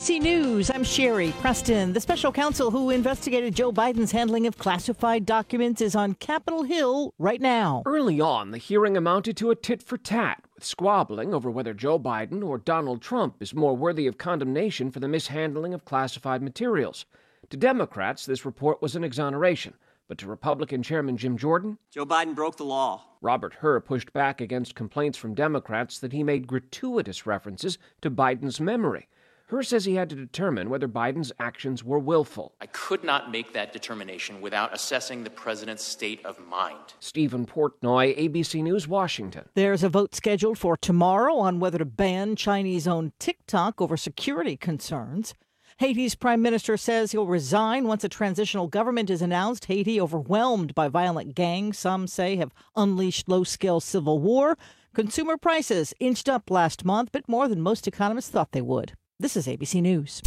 ABC News, I'm Sherry Preston. The special counsel who investigated Joe Biden's handling of classified documents is on Capitol Hill right now. Early on, the hearing amounted to a tit-for-tat, with squabbling over whether Joe Biden or Donald Trump is more worthy of condemnation for the mishandling of classified materials. To Democrats, this report was an exoneration. But to Republican Chairman Jim Jordan, Joe Biden broke the law. Robert Hur pushed back against complaints from Democrats that he made gratuitous references to Biden's memory. Hur says he had to determine whether Biden's actions were willful. I could not make that determination without assessing the president's state of mind. Stephen Portnoy, ABC News, Washington. There's a vote scheduled for tomorrow on whether to ban Chinese-owned TikTok over security concerns. Haiti's prime minister says he'll resign once a transitional government is announced. Haiti overwhelmed by violent gangs, some say have unleashed low-scale civil war. Consumer prices inched up last month, but more than most economists thought they would. This is ABC News.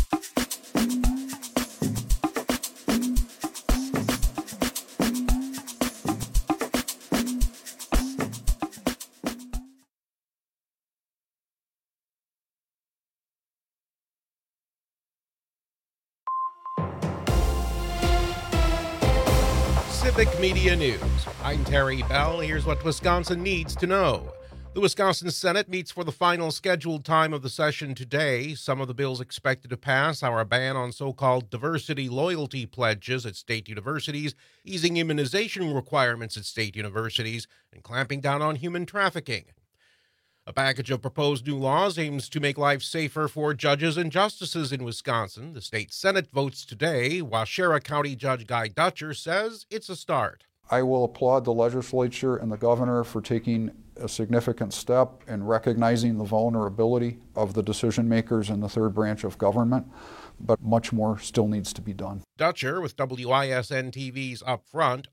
Civic Media News. I'm Terry Bell. Here's what Wisconsin needs to know. The Wisconsin Senate meets for the final scheduled time of the session today. Some of the bills expected to pass are a ban on so-called diversity loyalty pledges at state universities, easing immunization requirements at state universities, and clamping down on human trafficking. A package of proposed new laws aims to make life safer for judges and justices in Wisconsin. The state Senate votes today. Waushara County Judge Guy Dutcher says it's a start. I will applaud the legislature and the governor for taking a significant step in recognizing the vulnerability of the decision makers in the third branch of government, but much more still needs to be done. Dutcher with WISN TV's Up Front.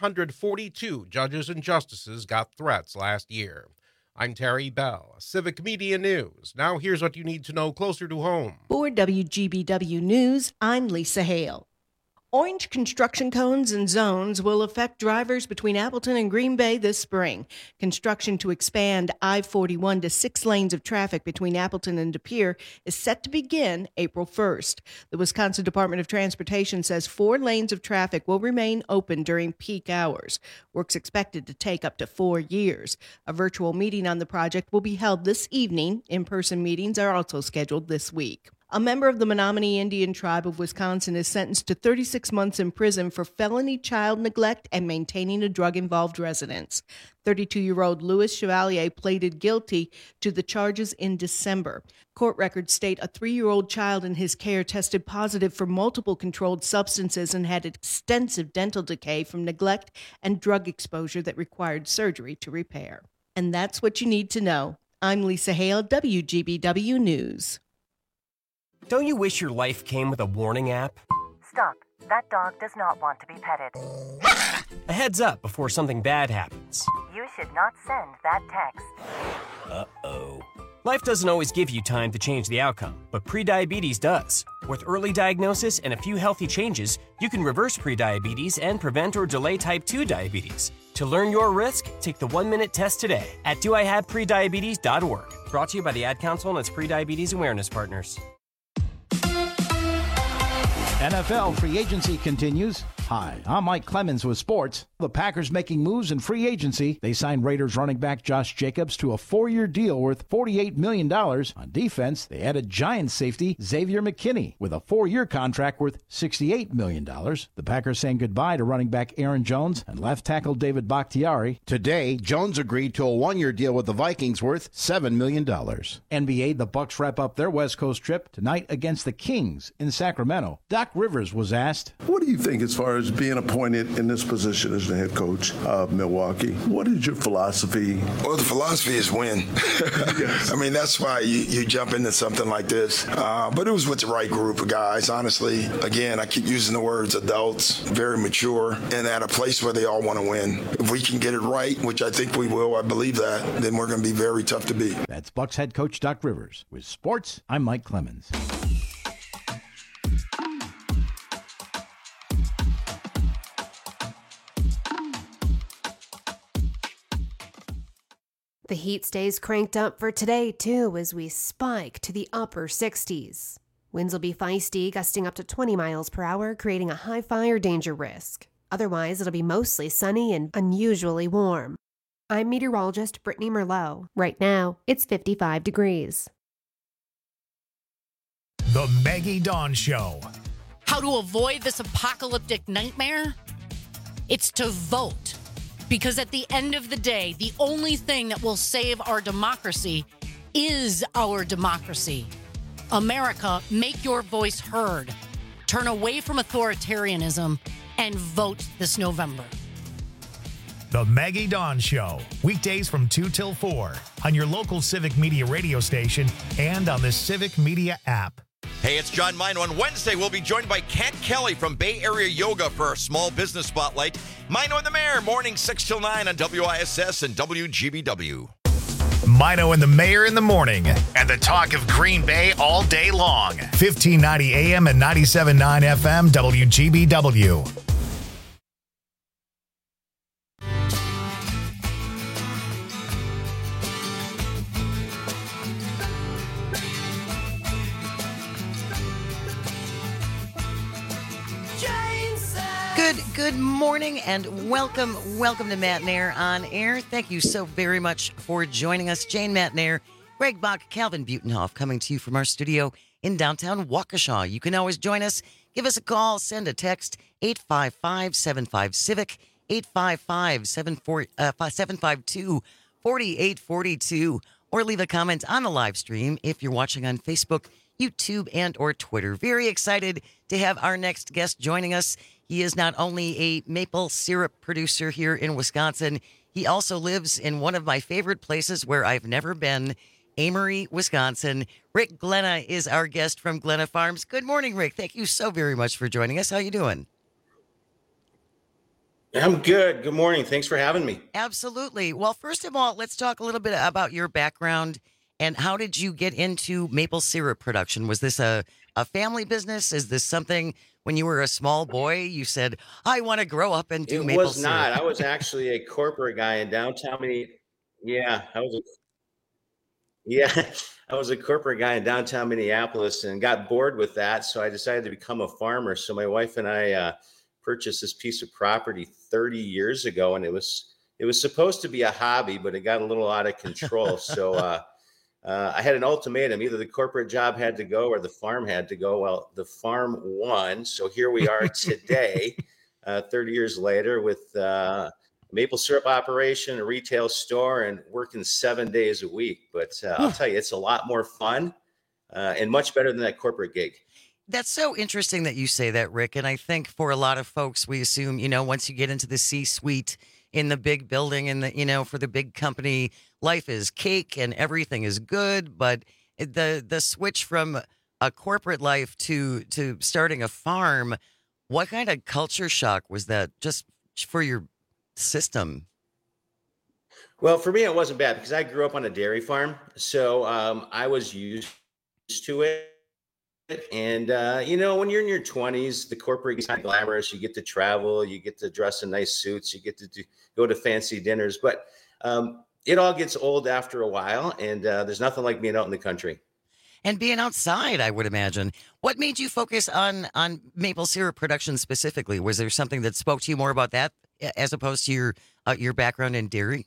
142 judges and justices got threats last year. I'm Terry Bell, Civic Media News. Now here's what you need to know closer to home. For WGBW News, I'm Lisa Hale. Orange construction cones and zones will affect drivers between Appleton and Green Bay this spring. Construction to expand I-41 to 6 lanes of traffic between Appleton and De Pere is set to begin April 1st. The Wisconsin Department of Transportation says 4 lanes of traffic will remain open during peak hours. Work's expected to take up to 4 years. A virtual meeting on the project will be held this evening. In-person meetings are also scheduled this week. A member of the Menominee Indian Tribe of Wisconsin is sentenced to 36 months in prison for felony child neglect and maintaining a drug-involved residence. 32-year-old Louis Chevalier pleaded guilty to the charges in December. Court records state a 3-year-old child in his care tested positive for multiple controlled substances and had extensive dental decay from neglect and drug exposure that required surgery to repair. And that's what you need to know. I'm Lisa Hale, WGBW News. Don't you wish your life came with a warning app? Stop. That dog does not want to be petted. A heads up before something bad happens. You should not send that text. Uh-oh. Life doesn't always give you time to change the outcome, but prediabetes does. With early diagnosis and a few healthy changes, you can reverse prediabetes and prevent or delay type 2 diabetes. To learn your risk, take the 1-minute test today at doihaveprediabetes.org. Brought to you by the Ad Council and its prediabetes awareness partners. NFL free agency continues. Hi, I'm Mike Clemens with sports. The Packers making moves in free agency. They signed Raiders running back Josh Jacobs to a 4-year deal worth $48 million. On defense, they added Giants safety Xavier McKinney with a 4-year contract worth $68 million. The Packers saying goodbye to running back Aaron Jones and left tackle David Bakhtiari. Today, Jones agreed to a 1-year deal with the Vikings worth $7 million. NBA, the Bucks wrap up their West Coast trip tonight against the Kings in Sacramento. Doc Rivers was asked, "What do you think as far as being appointed in this position as the head coach of Milwaukee? What is your philosophy?" Well, the philosophy is win. Yes. I mean, that's why you jump into something like this. But it was with the right group of guys, honestly. Again, I keep using the words adults, very mature, and at a place where they all want to win. If we can get it right, which I think we will, I believe that, then we're going to be very tough to beat. That's Bucks head coach Doc Rivers. With sports, I'm Mike Clemens. The heat stays cranked up for today, too, as we spike to the upper 60s. Winds will be feisty, gusting up to 20 miles per hour, creating a high fire danger risk. Otherwise, it'll be mostly sunny and unusually warm. I'm meteorologist Brittany Merlot. Right now, it's 55 degrees. The Maggie Dawn Show. How to avoid this apocalyptic nightmare? It's to vote. Because at the end of the day, the only thing that will save our democracy is our democracy. America, make your voice heard. Turn away from authoritarianism and vote this November. The Maggie Dawn Show. Weekdays from 2 till 4 on your local Civic Media radio station and on the Civic Media app. Hey, it's John Mino. On Wednesday, we'll be joined by Kent Kelly from Bay Area Yoga for our Small Business Spotlight. Mino and the Mayor, morning 6 till 9 on WISS and WGBW. Mino and the Mayor in the morning, and the talk of Green Bay all day long. 1590 AM and 97.9 FM, WGBW. Good morning and welcome to Matt and Air on Air. Thank you so very much for joining us. Jane, Matt and Air, Greg Bach, Calvin Butenhoff coming to you from our studio in downtown Waukesha. You can always join us. Give us a call, send a text, 855-75-CIVIC, 855-752-4842, or leave a comment on the live stream if you're watching on Facebook, YouTube, and or Twitter. Very excited to have our next guest joining us. He is not only a maple syrup producer here in Wisconsin, he also lives in one of my favorite places where I've never been, Amory, Wisconsin. Rick Glenna is our guest from Glenna Farms. Good morning, Rick. Thank you so very much for joining us. How you doing? I'm good. Good morning. Thanks for having me. Absolutely. Well, first of all, let's talk a little bit about your background and how did you get into maple syrup production? Was this a family business? Is this something when you were a small boy you said, I want to grow up and do maple syrup? It was not. I was actually a corporate guy in downtown I was a corporate guy in downtown Minneapolis and got bored with that. So I decided to become a farmer. So my wife and I purchased this piece of property 30 years ago, and it was supposed to be a hobby, but it got a little out of control. So I had an ultimatum. Either the corporate job had to go or the farm had to go. Well, the farm won. So here we are today, 30 years later, with a maple syrup operation, a retail store, and working 7 days a week. But I'll tell you, it's a lot more fun and much better than that corporate gig. That's so interesting that you say that, Rick. And I think for a lot of folks, we assume, once you get into the C-suite in the big building and for the big company, life is cake and everything is good. But the switch from a corporate life to starting a farm, what kind of culture shock was that just for your system? Well, for me, it wasn't bad because I grew up on a dairy farm. So I was used to it. And, when you're in your 20s, the corporate is kind of glamorous. You get to travel, you get to dress in nice suits, you get to go to fancy dinners. But it all gets old after a while, and there's nothing like being out in the country. And being outside, I would imagine. What made you focus on maple syrup production specifically? Was there something that spoke to you more about that as opposed to your background in dairy?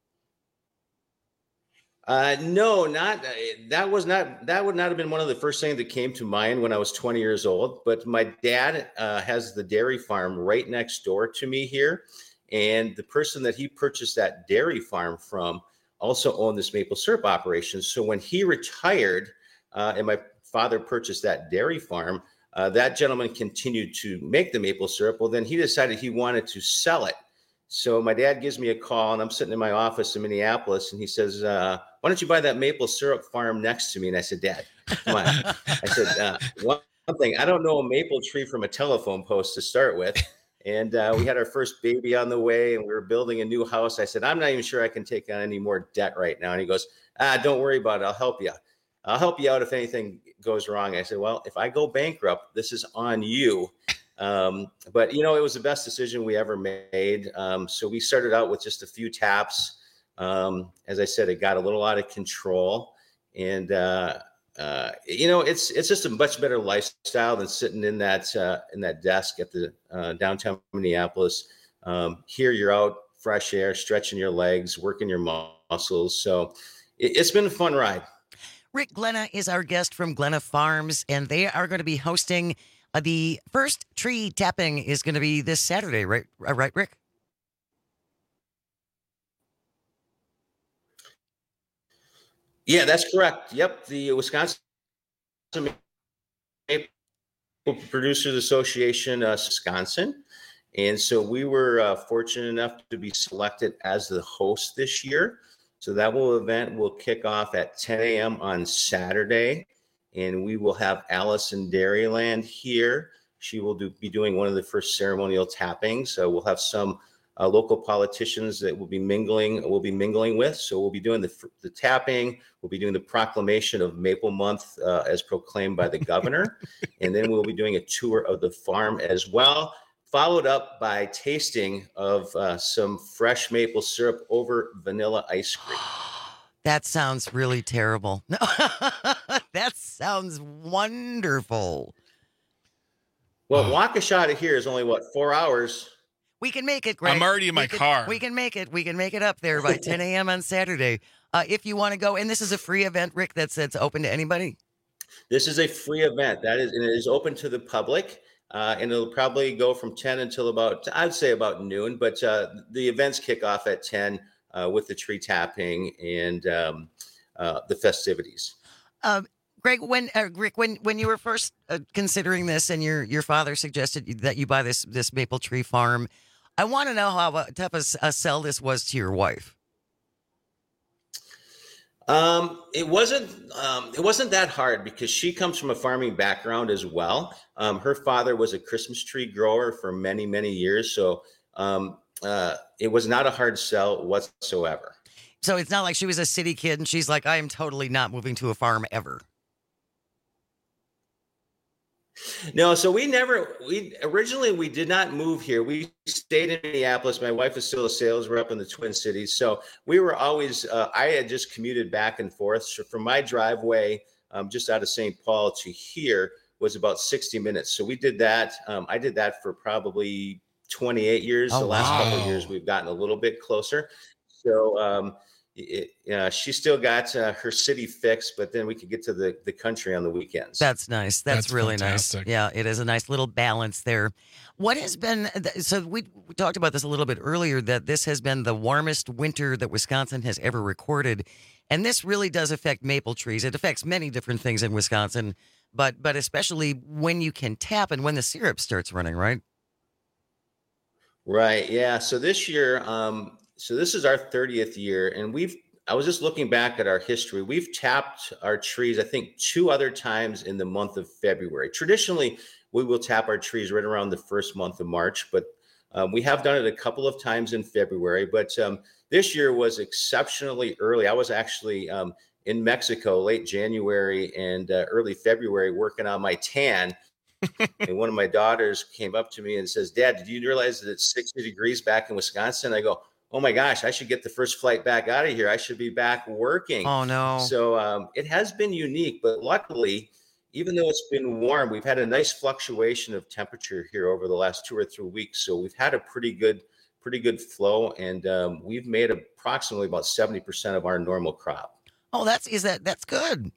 No, that would not have been one of the first things that came to mind when I was 20 years old. But my dad has the dairy farm right next door to me here. And the person that he purchased that dairy farm from also owned this maple syrup operation. So when he retired and my father purchased that dairy farm, that gentleman continued to make the maple syrup. Well, then he decided he wanted to sell it. So my dad gives me a call, and I'm sitting in my office in Minneapolis, and he says, why don't you buy that maple syrup farm next to me? And I said, Dad, come on. I said, one thing, I don't know a maple tree from a telephone post to start with. And we had our first baby on the way, and we were building a new house. I said, I'm not even sure I can take on any more debt right now. And he goes, don't worry about it. I'll help you. I'll help you out if anything goes wrong. I said, well, if I go bankrupt, this is on you. But it was the best decision we ever made. So we started out with just a few taps. As I said, it got a little out of control, and it's just a much better lifestyle than sitting in that desk at the downtown Minneapolis. Here you're out, fresh air, stretching your legs, working your muscles. So it's been a fun ride. Rick Glenna is our guest from Glenna Farms, and they are going to be hosting the first tree tapping is going to be this Saturday, right? Right, Rick? Yeah, that's correct. Yep, the Wisconsin Maple Producers Association, Wisconsin. And so we were fortunate enough to be selected as the host this year. So that event will kick off at 10 a.m. on Saturday, and we will have Allison Dairyland here. She will be doing one of the first ceremonial tappings. So we'll have some local politicians that we'll be mingling with. So we'll be doing the tapping. We'll be doing the proclamation of Maple Month as proclaimed by the governor. And then we'll be doing a tour of the farm as well, followed up by tasting of some fresh maple syrup over vanilla ice cream. That sounds really terrible. That sounds wonderful. Well, Waukesha to here is only, 4 hours? We can make it, Greg. I'm already in my car. We can make it. We can make it up there by 10 a.m. on Saturday. If you want to go, and this is a free event, Rick, that's open to anybody? This is a free event. And it is open to the public. And it'll probably go from 10 until I'd say about noon. But the events kick off at 10 with the tree tapping and the festivities. Greg, Rick, when you were first considering this, and your father suggested that you buy this maple tree farm, I want to know how tough a sell this was to your wife. It wasn't that hard because she comes from a farming background as well. Her father was a Christmas tree grower for many, many years. So it was not a hard sell whatsoever. So it's not like she was a city kid and she's like, I am totally not moving to a farm ever. No, so we originally did not move here. We stayed in Minneapolis. My wife is still a sales rep in the Twin Cities. So we were always, I had just commuted back and forth. So from my driveway, just out of St. Paul to here was about 60 minutes. So we did that. I did that for probably 28 years. The last couple of years, we've gotten a little bit closer. So she still got her city fixed, but then we could get to the country on the weekends. That's nice. That's really fantastic. Nice. Yeah, it is a nice little balance there. What has been, so we talked about this a little bit earlier, that this has been the warmest winter that Wisconsin has ever recorded. And this really does affect maple trees. It affects many different things in Wisconsin, but especially when you can tap and when the syrup starts running, right? Right. Yeah. So this year, so this is our 30th year, and I was just looking back at our history. We've tapped our trees, I think, 2 other times in the month of February. Traditionally, we will tap our trees right around the first month of March, but we have done it a couple of times in February. But this year was exceptionally early. I was actually in Mexico late January and early February working on my tan. And one of my daughters came up to me and says, Dad, did you realize that it's 60 degrees back in Wisconsin? I go, oh my gosh, I should get the first flight back out of here. I should be back working. Oh no. So it has been unique, but luckily, even though it's been warm, we've had a nice fluctuation of temperature here over the last 2 or 3 weeks. So we've had a pretty good flow, and we've made approximately about 70% of our normal crop. Oh, that's good.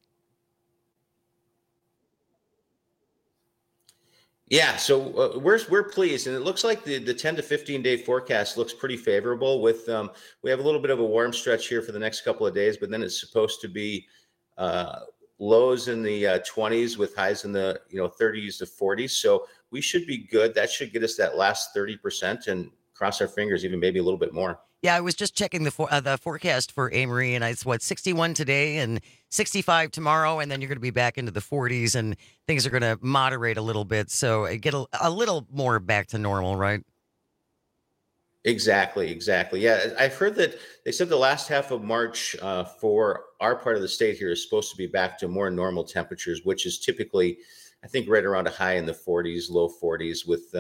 Yeah, so we're pleased, and it looks like the 10 to 15 day forecast looks pretty favorable. With we have a little bit of a warm stretch here for the next couple of days, but then it's supposed to be lows in the 20s with highs in the 30s to 40s. So we should be good. That should get us that last 30%, and cross our fingers, even maybe a little bit more. Yeah, I was just checking the forecast for Amory, and it's 61 today and 65 tomorrow, and then you're going to be back into the 40s, and things are going to moderate a little bit, so get a little more back to normal, right? Exactly. Yeah, I've heard that they said the last half of March for our part of the state here is supposed to be back to more normal temperatures, which is typically, I think, right around a high in the 40s, low 40s, with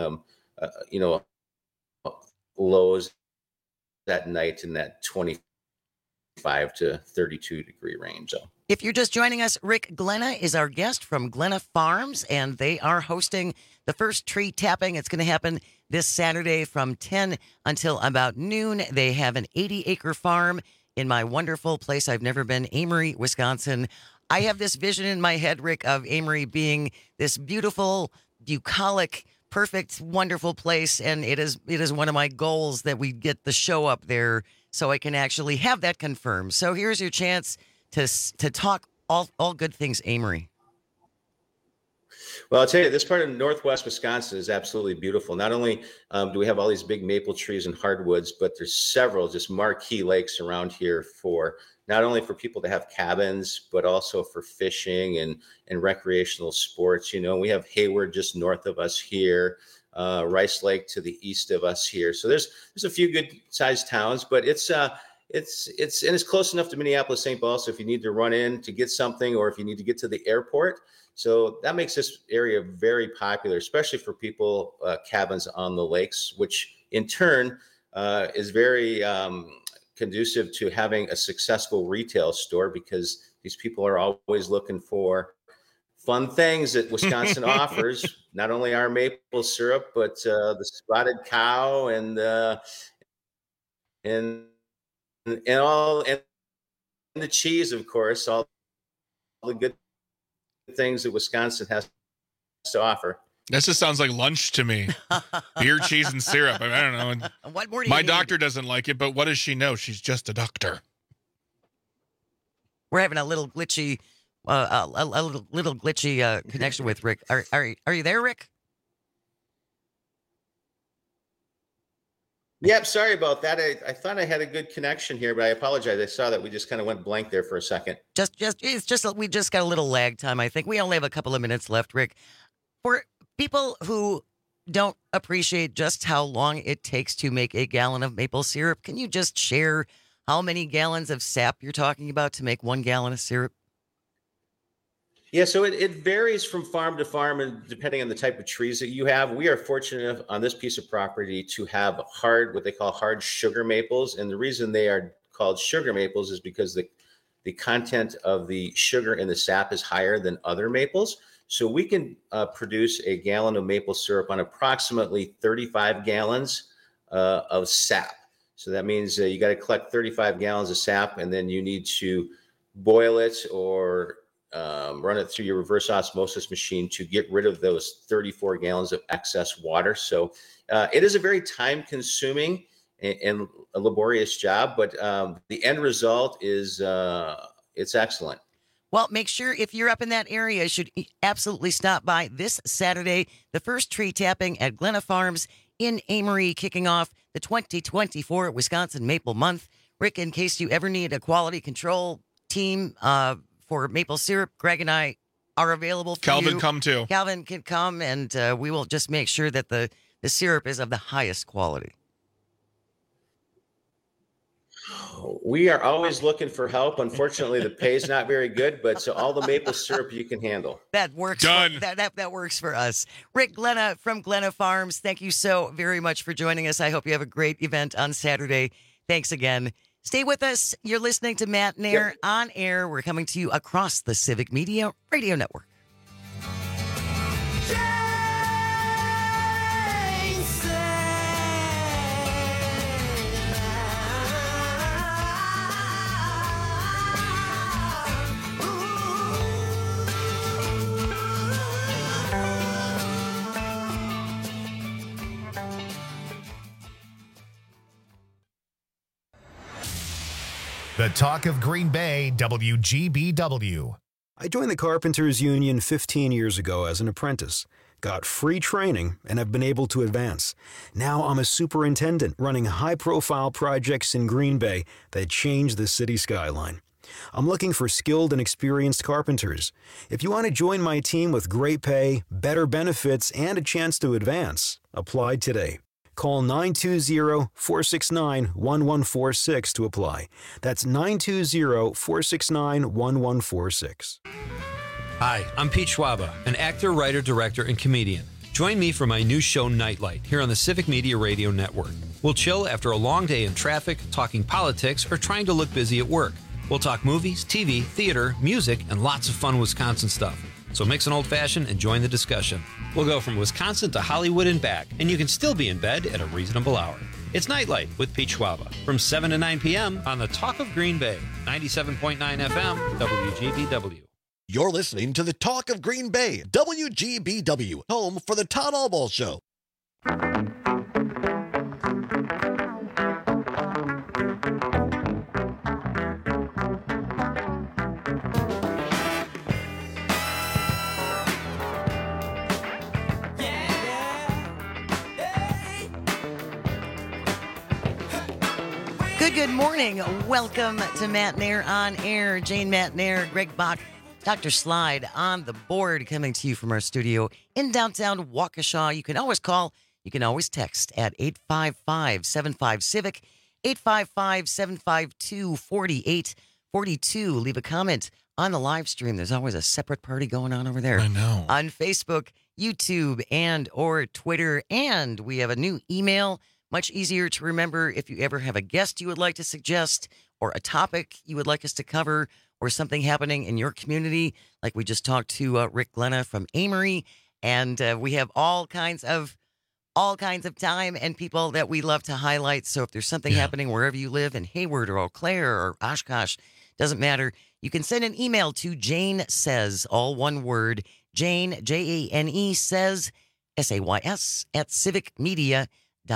lows that night in that 25 to 32 degree range. So If you're just joining us, Rick Glenna is our guest from Glenna Farms, and they are hosting the first tree tapping. It's going to happen this Saturday from 10 until about noon. They have an 80-acre farm in my wonderful place I've never been, Amory, Wisconsin. I have this vision in my head, Rick, of Amory being this beautiful, bucolic, perfect, wonderful place, and it is one of my goals that we get the show up there so I can actually have that confirmed. So here's your chance to talk all good things Amory. Well, I'll tell you, this part of Northwest Wisconsin is absolutely beautiful. Not only do we have all these big maple trees and hardwoods, but there's several just marquee lakes around here for not only for people to have cabins, but also for fishing and recreational sports. You know, we have Hayward just north of us here, Rice Lake to the east of us here. So there's a few good sized towns, but it's close enough to Minneapolis, St. Paul. So if you need to run in to get something, or if you need to get to the airport, so that makes this area very popular, especially for people, cabins on the lakes, which in turn is very conducive to having a successful retail store, because these people are always looking for fun things that Wisconsin offers. Not only our maple syrup, but the spotted cow and the cheese, of course, all the good things that Wisconsin has to offer. This just sounds like lunch to me. Beer, cheese, and syrup. I don't know. What more do My you doctor doesn't like it, but what does she know? She's just a doctor. We're having a little glitchy, connection with Rick. Are you there, Rick? Yep, sorry about that. I thought I had a good connection here, but I apologize. I saw that we just kind of went blank there for a second. We just got a little lag time, I think. We only have a couple of minutes left, Rick. For people who don't appreciate just how long it takes to make a gallon of maple syrup, can you just share how many gallons of sap you're talking about to make 1 gallon of syrup? Yeah, so it varies from farm to farm, and depending on the type of trees that you have. We are fortunate on this piece of property to have what they call hard sugar maples. And the reason they are called sugar maples is because the content of the sugar in the sap is higher than other maples. So we can produce a gallon of maple syrup on approximately 35 gallons of sap. So that means you got to collect 35 gallons of sap, and then you need to boil it or run it through your reverse osmosis machine to get rid of those 34 gallons of excess water. So it is a very time-consuming and a laborious job, but the end result is it's excellent. Well, make sure if you're up in that area, you should absolutely stop by this Saturday, the first tree tapping at Glenna Farms in Amory, kicking off the 2024 Wisconsin Maple Month. Rick, in case you ever need a quality control team for maple syrup, Greg and I are available for Calvin, you. come too. Calvin can come, and we will just make sure that the syrup is of the highest quality. We are always looking for help. Unfortunately, the pay is not very good, but so all the maple syrup you can handle. That works. Done. That works for us. Rick Glenna from Glenna Farms, thank you so very much for joining us. I hope you have a great event on Saturday. Thanks again. Stay with us. You're listening to Matt Nair on air. We're coming to you across the Civic Media Radio Network. The talk of Green Bay, WGBW. I joined the Carpenters Union 15 years ago as an apprentice, got free training, and have been able to advance. Now I'm a superintendent running high-profile projects in Green Bay that change the city skyline. I'm looking for skilled and experienced carpenters. If you want to join my team with great pay, better benefits, and a chance to advance, apply today. Call 920-469-1146 to apply. That's 920-469-1146. Hi, I'm Pete Schwaba, an actor, writer, director, and comedian. Join me for my new show, Nightlight, here on the Civic Media Radio Network. We'll chill after a long day in traffic, talking politics, or trying to look busy at work. We'll talk movies, TV, theater, music, and lots of fun Wisconsin stuff. So mix an old-fashioned and join the discussion. We'll go from Wisconsin to Hollywood and back, and you can still be in bed at a reasonable hour. It's Nightlight with Pete Schwaba from 7 to 9 p.m. on the Talk of Green Bay, 97.9 FM, WGBW. You're listening to the Talk of Green Bay, WGBW, home for the Todd Albaugh Show. Good morning. Welcome to Matt Nair on Air. Jane Matt Nair, Greg Bach, Dr. Slide on the board, coming to you from our studio in downtown Waukesha. You can always call, you can always text at 855-75-CIVIC, 855-752-4842. Leave a comment on the live stream. There's always a separate party going on over there. I know. On Facebook, YouTube, and or Twitter. And we have a new email. Much easier to remember if you ever have a guest you would like to suggest or a topic you would like us to cover or something happening in your community. Like we just talked to Rick Glenna from Amory, and we have all kinds of time and people that we love to highlight. So if there's something happening wherever you live in Hayward or Eau Claire or Oshkosh, doesn't matter. You can send an email to Jane Says, all one word, Jane, Jane says, SAYS at civicmedia.us.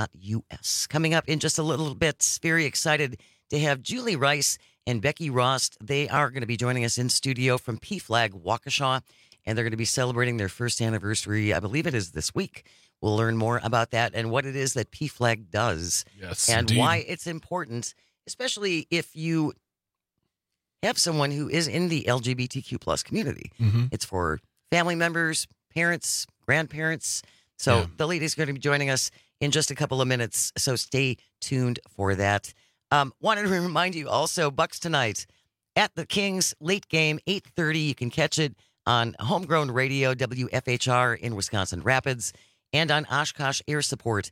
Coming up in just a little bit, very excited to have Julie Rice and Becky Rost. They are going to be joining us in studio from PFLAG Waukesha, and they're going to be celebrating their first anniversary. I believe it is this week. We'll learn more about that and what it is that PFLAG does, and indeed, why it's important, especially if you have someone who is in the LGBTQ plus community. Mm-hmm. It's for family members, parents, grandparents. So the lady's going to be joining us in just a couple of minutes, so stay tuned for that. Wanted to remind you also, Bucks tonight at the Kings, late game, 8:30. You can catch it on Homegrown Radio, WFHR in Wisconsin Rapids, and on Oshkosh Air Support,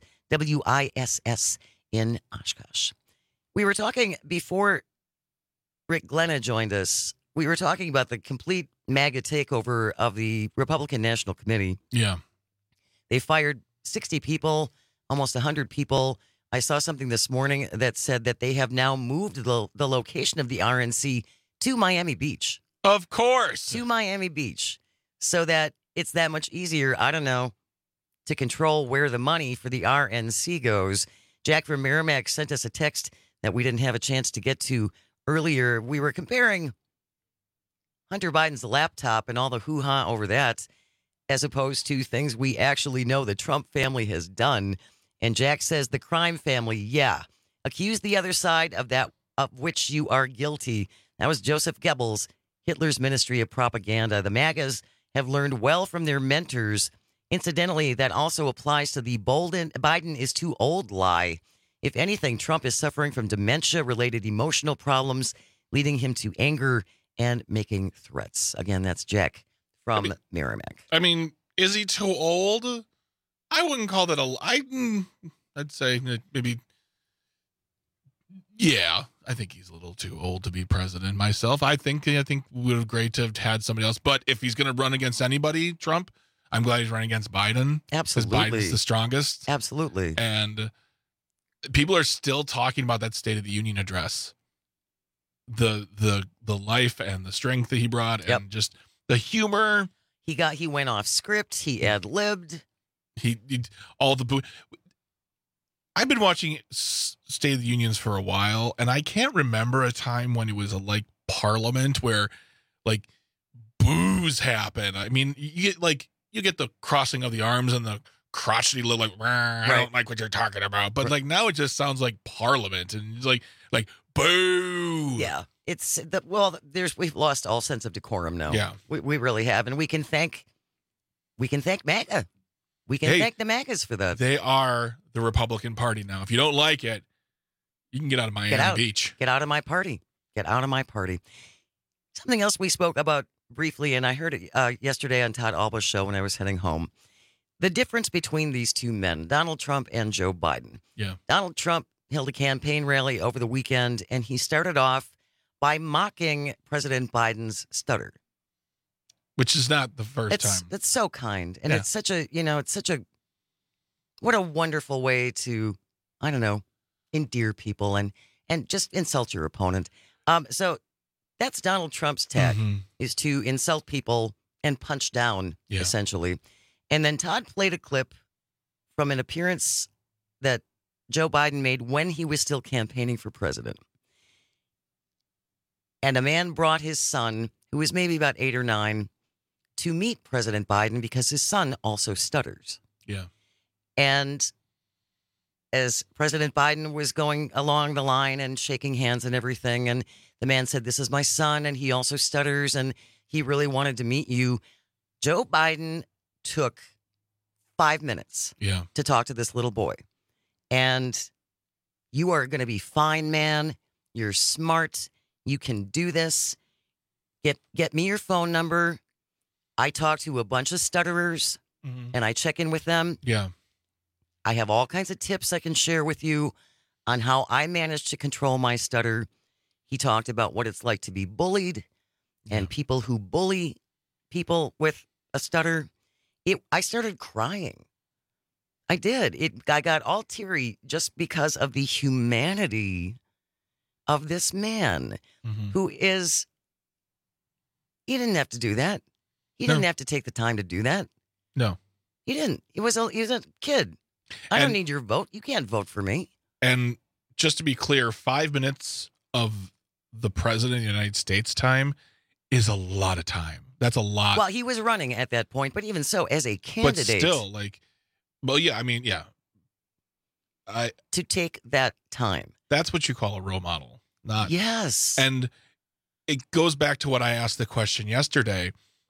WISS in Oshkosh. We were talking before Rick Glenna joined us. We were talking about the complete MAGA takeover of the Republican National Committee. Yeah. They fired 60 people, almost 100 people. I saw something this morning that said that they have now moved the location of the RNC to Miami Beach. Of course. To Miami Beach. So that it's that much easier, I don't know, to control where the money for the RNC goes. Jack from Merrimack sent us a text that we didn't have a chance to get to earlier. We were comparing Hunter Biden's laptop and all the hoo-ha over that, as opposed to things we actually know the Trump family has done. And Jack says the crime family, accuse the other side of that of which you are guilty. That was Joseph Goebbels, Hitler's Ministry of Propaganda. The MAGAs have learned well from their mentors. Incidentally, that also applies to the Biden is too old lie. If anything, Trump is suffering from dementia-related emotional problems, leading him to anger and making threats. Again, that's Jack from Merrimack. I mean, is he too old? I wouldn't call that I'd say maybe, I think he's a little too old to be president myself. I think it would have great to have had somebody else. But if he's going to run against anybody, Trump, I'm glad he's running against Biden. Absolutely. Because Biden's the strongest. Absolutely. And people are still talking about that State of the Union address. The life and the strength that he brought, and just the humor. He went off script. He ad-libbed. He all the I've been watching State of the Unions for a while, and I can't remember a time when it was like Parliament where like boos happen. I mean, you get the crossing of the arms and the crotchety little I don't like what you're talking about. But like now it just sounds like Parliament, and it's like boo. Yeah. We've lost all sense of decorum now. Yeah. We really have. And we can thank MAGA. We can thank the MAGAs for that. They are the Republican Party now. If you don't like it, you can get out of Miami Beach. Get out of my party. Get out of my party. Something else we spoke about briefly, and I heard it yesterday on Todd Albaugh's show when I was heading home. The difference between these two men, Donald Trump and Joe Biden. Yeah. Donald Trump held a campaign rally over the weekend, and he started off by mocking President Biden's stutter. Which is not the first time. That's so kind. And it's such a, what a wonderful way to, I don't know, endear people and just insult your opponent. So that's Donald Trump's tack, is to insult people and punch down, essentially. And then Todd played a clip from an appearance that Joe Biden made when he was still campaigning for president. And a man brought his son, who was maybe about 8 or 9, to meet President Biden because his son also stutters. Yeah. And as President Biden was going along the line and shaking hands and everything, and the man said, "This is my son, and he also stutters, and he really wanted to meet you," Joe Biden took 5 minutes to talk to this little boy. And "You are going to be fine, man. You're smart. You can do this. Get me your phone number. I talk to a bunch of stutterers, and I check in with them. Yeah. I have all kinds of tips I can share with you on how I managed to control my stutter." He talked about what it's like to be bullied and people who bully people with a stutter. I started crying. I did. I got all teary just because of the humanity of this man who is, he didn't have to do that. He didn't have to take the time to do that. No. He didn't. He was a kid. I don't need your vote. You can't vote for me. And just to be clear, 5 minutes of the president of the United States time is a lot of time. That's a lot. Well, he was running at that point, but even so, as a candidate. But still, to take that time. That's what you call a role model. Not. Yes. And it goes back to what I asked the question yesterday.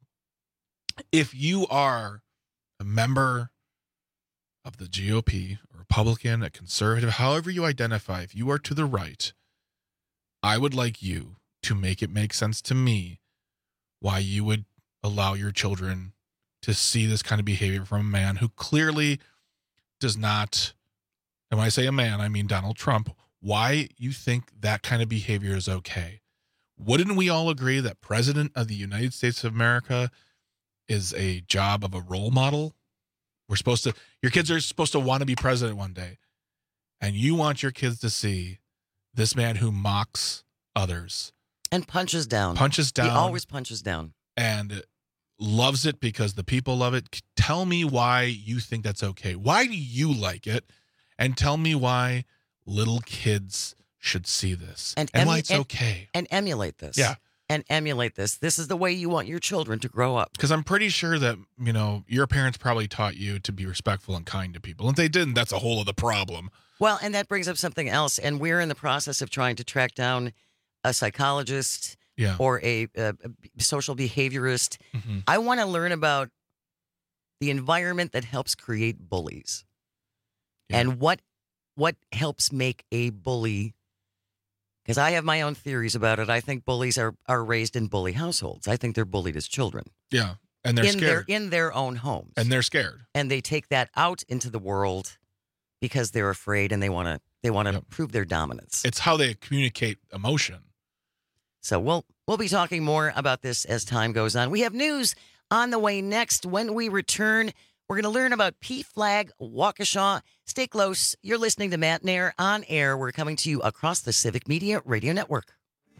If you are a member of the GOP, a Republican, a conservative, however you identify, if you are to the right, I would like you to make it make sense to me why you would allow your children to see this kind of behavior from a man who clearly does not, and when I say a man, I mean Donald Trump, why you think that kind of behavior is okay. Wouldn't we all agree that President of the United States of America is a job of a role model? Your kids are supposed to want to be president one day. And you want your kids to see this man who mocks others. And punches down. He always punches down. And loves it because the people love it. Tell me why you think that's okay. Why do you like it? And tell me why little kids should see this. And why it's okay. And emulate this. Yeah. And emulate this. This is the way you want your children to grow up. Because I'm pretty sure that, your parents probably taught you to be respectful and kind to people. And if they didn't, that's a whole other problem. Well, and that brings up something else. And we're in the process of trying to track down a psychologist or a social behaviorist. I want to learn about the environment that helps create bullies and what helps make a bully. Because I have my own theories about it. I think bullies are raised in bully households. I think they're bullied as children. Yeah, and they're scared. In their own homes. And they're scared. And they take that out into the world because they're afraid and they want to prove their dominance. It's how they communicate emotion. So we'll be talking more about this as time goes on. We have news on the way next. When we return, we're going to learn about PFLAG Waukesha. Stay close. You're listening to Matt Nair on air. We're coming to you across the Civic Media Radio Network.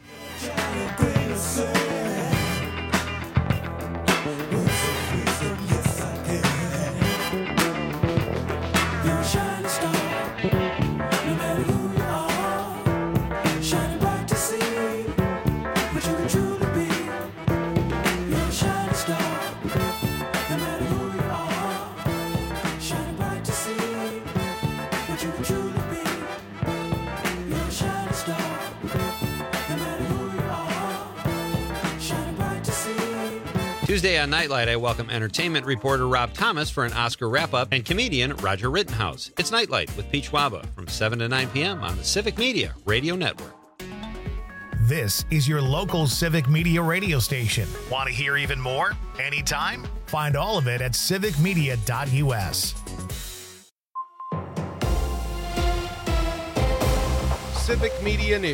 Tuesday on Nightlight, I welcome entertainment reporter Rob Thomas for an Oscar wrap-up and comedian Roger Rittenhouse. It's Nightlight with Pete Schwaba from 7 to 9 p.m. on the Civic Media Radio Network. This is your local Civic Media radio station. Want to hear even more? Anytime? Find all of it at civicmedia.us. Civic Media News.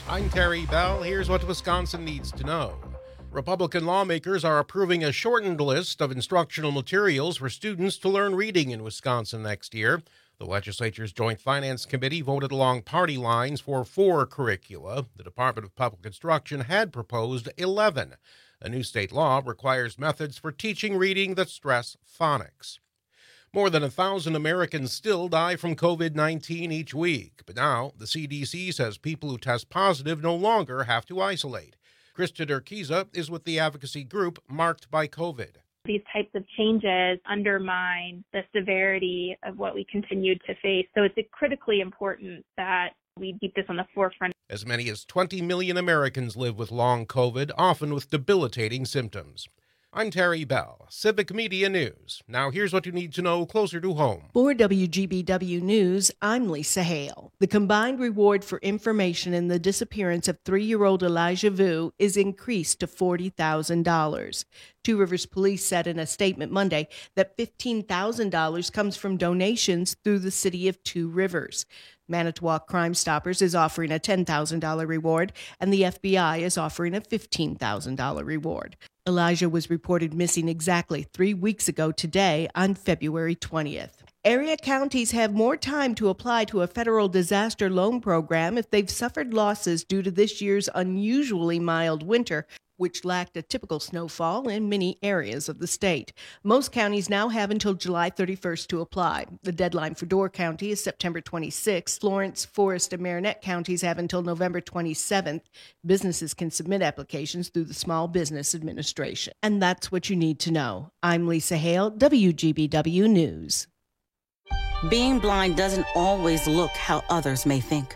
I'm Terry Bell. Here's what Wisconsin needs to know. Republican lawmakers are approving a shortened list of instructional materials for students to learn reading in Wisconsin next year. The legislature's Joint Finance Committee voted along party lines for 4 curricula. The Department of Public Instruction had proposed 11. A new state law requires methods for teaching reading that stress phonics. More than 1,000 Americans still die from COVID-19 each week, but now the CDC says people who test positive no longer have to isolate. Krista Durkiza is with the advocacy group Marked by COVID. These types of changes undermine the severity of what we continue to face. So it's critically important that we keep this on the forefront. As many as 20 million Americans live with long COVID, often with debilitating symptoms. I'm Terry Bell, Civic Media News. Now here's what you need to know closer to home. For WGBW News, I'm Lisa Hale. The combined reward for information in the disappearance of 3-year-old Elijah Vu is increased to $40,000. Two Rivers Police said in a statement Monday that $15,000 comes from donations through the city of Two Rivers. Manitowoc Crime Stoppers is offering a $10,000 reward, and the FBI is offering a $15,000 reward. Elijah was reported missing exactly 3 weeks ago today on February 20th. Area counties have more time to apply to a federal disaster loan program if they've suffered losses due to this year's unusually mild winter, which lacked a typical snowfall in many areas of the state. Most counties now have until July 31st to apply. The deadline for Door County is September 26th. Florence, Forest, and Marinette counties have until November 27th. Businesses can submit applications through the Small Business Administration. And that's what you need to know. I'm Lisa Hale, WGBW News. Being blind doesn't always look how others may think.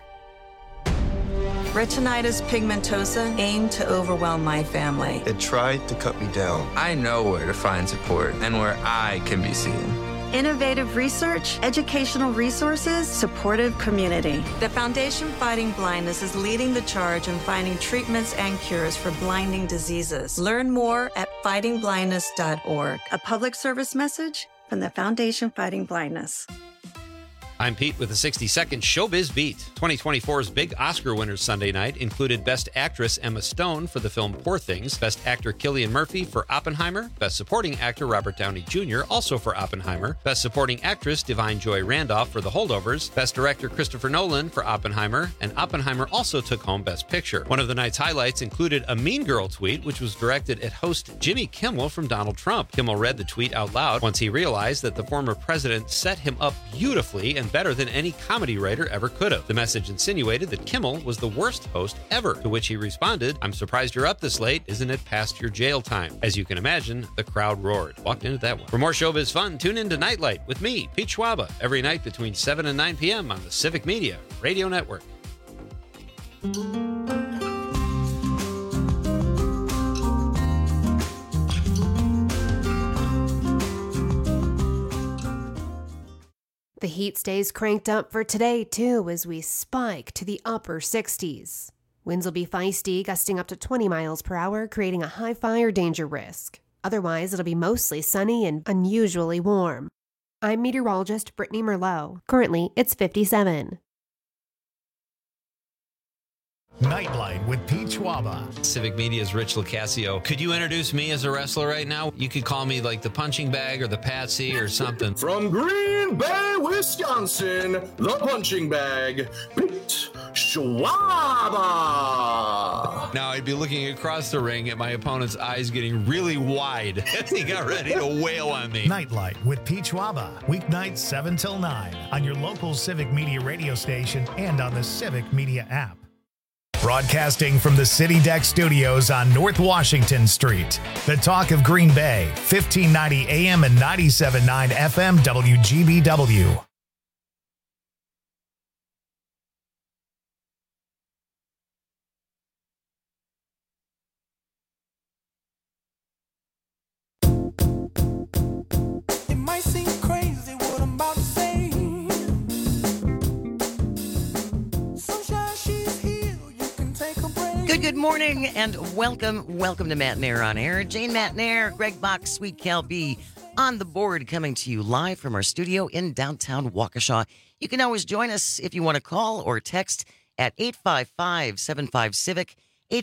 Retinitis pigmentosa aimed to overwhelm my family. It tried to cut me down. I know where to find support and where I can be seen. Innovative research, educational resources, supportive community. The Foundation Fighting Blindness is leading the charge in finding treatments and cures for blinding diseases. Learn more at fightingblindness.org. A public service message from the Foundation Fighting Blindness. I'm Pete with a 60-second Showbiz Beat. 2024's big Oscar winners Sunday night included Best Actress Emma Stone for the film Poor Things, Best Actor Cillian Murphy for Oppenheimer, Best Supporting Actor Robert Downey Jr. also for Oppenheimer, Best Supporting Actress Divine Joy Randolph for The Holdovers, Best Director Christopher Nolan for Oppenheimer, and Oppenheimer also took home Best Picture. One of the night's highlights included a Mean Girl tweet, which was directed at host Jimmy Kimmel from Donald Trump. Kimmel read the tweet out loud once he realized that the former president set him up beautifully and better than any comedy writer ever could have. The message insinuated that Kimmel was the worst host ever, to which he responded, "I'm surprised you're up this late. Isn't it past your jail time?" As you can imagine, the crowd roared. Walked into that one. For more showbiz fun, tune in to Nightlight with me, Pete Schwaba, every night between 7 and 9 p.m. on the Civic Media Radio Network. The heat stays cranked up for today, too, as we spike to the upper 60s. Winds will be feisty, gusting up to 20 miles per hour, creating a high fire danger risk. Otherwise, it'll be mostly sunny and unusually warm. I'm meteorologist Brittany Merlot. Currently, it's 57. Nightlight with Pete Schwaba. Civic Media's Rich Locascio. Could you introduce me as a wrestler right now? You could call me like the punching bag or the patsy or something. From Green Bay, Wisconsin, the punching bag, Pete Schwaba. Now I'd be looking across the ring at my opponent's eyes getting really wide as he got ready to wail on me. Nightlight with Pete Schwaba. Weeknights 7 till 9 on your local Civic Media radio station and on the Civic Media app. Broadcasting from the City Deck Studios on North Washington Street. The Talk of Green Bay, 1590 AM and 97.9 FM WGBW. It might seem crazy what I'm about to say. Sunshine, she's here. You can take a break. Good morning and welcome to Matt Nair on Air. Jane Matt Nair, Greg Box, Sweet Cal B on the board, coming to you live from our studio in downtown Waukesha. You can always join us if you want to call or text at 855-75-CIVIC,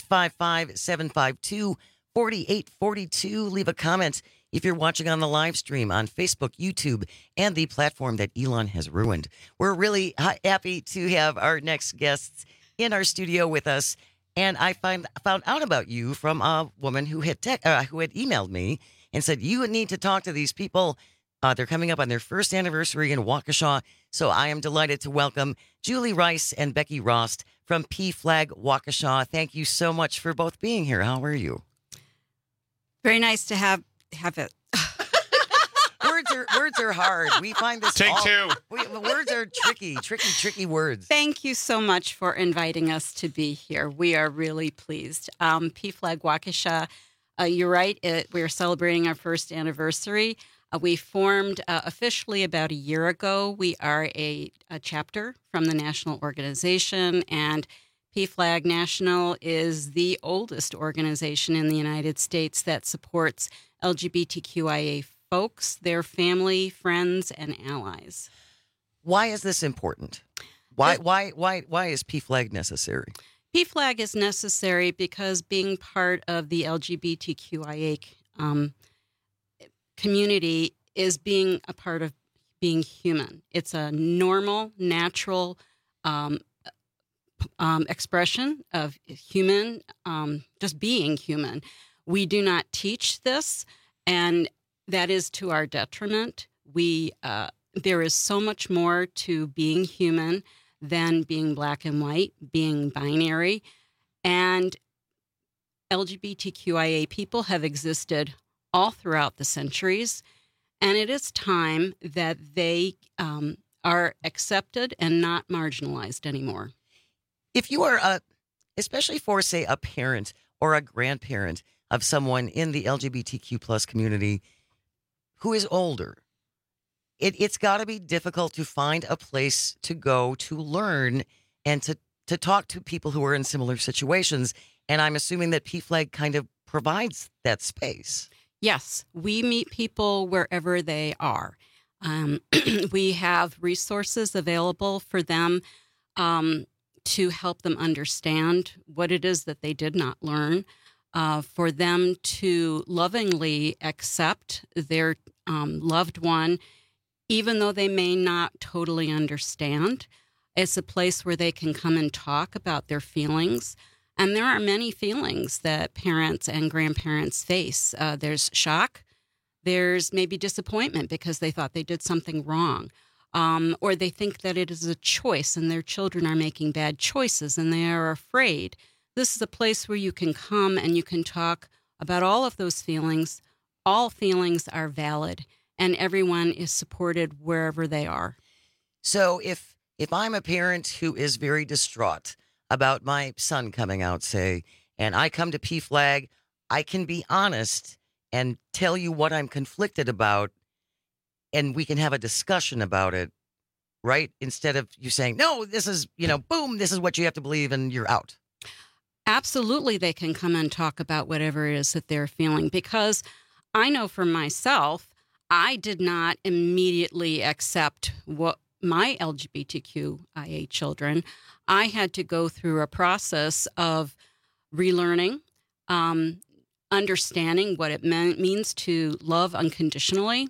855-752-4842. Leave a comment if you're watching on the live stream on Facebook, YouTube, and the platform that Elon has ruined. We're really happy to have our next guests in our studio with us. And I found out about you from a woman who had emailed me and said, you need to talk to these people. They're coming up on their first anniversary in Waukesha. So I am delighted to welcome Julie Rice and Becky Rost from PFLAG Waukesha. Thank you so much for both being here. How are you? Very nice to have it. Words are hard. We find this Take two. Words are tricky words. Thank you so much for inviting us to be here. We are really pleased. PFLAG Waukesha, you're right. We are celebrating our first anniversary. We formed officially about a year ago. We are a chapter from the national organization, and PFLAG National is the oldest organization in the United States that supports LGBTQIA folks, their family, friends, and allies. Why is this important? Why is PFLAG necessary? PFLAG is necessary because being part of the LGBTQIA community is being a part of being human. It's a normal, natural expression of human, just being human. We do not teach this, and that is to our detriment. There is so much more to being human than being black and white, being binary, and LGBTQIA people have existed all throughout the centuries, and it is time that they are accepted and not marginalized anymore. If you are, especially for, say, a parent or a grandparent of someone in the LGBTQ plus community who is older, it's got to be difficult to find a place to go to learn and to talk to people who are in similar situations. And I'm assuming that PFLAG kind of provides that space. Yes, we meet people wherever they are. We have resources available for them to help them understand what it is that they did not learn, for them to lovingly accept their loved one, even though they may not totally understand. It's a place where they can come and talk about their feelings. And there are many feelings that parents and grandparents face. There's shock. There's maybe disappointment because they thought they did something wrong. Or they think that it is a choice and their children are making bad choices and they are afraid. This is a place where you can come and you can talk about all of those feelings. All feelings are valid and everyone is supported wherever they are. So if I'm a parent who is very distraught about my son coming out, say, and I come to PFLAG, I can be honest and tell you what I'm conflicted about, and we can have a discussion about it, right? Instead of you saying, no, this is, boom, this is what you have to believe, and you're out. Absolutely, they can come and talk about whatever it is that they're feeling, because I know for myself, I did not immediately accept what my LGBTQIA children. I had to go through a process of relearning, understanding what it means to love unconditionally.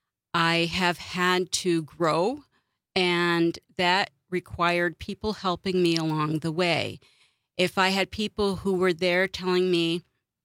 I have had to grow, and that required people helping me along the way. If I had people who were there telling me,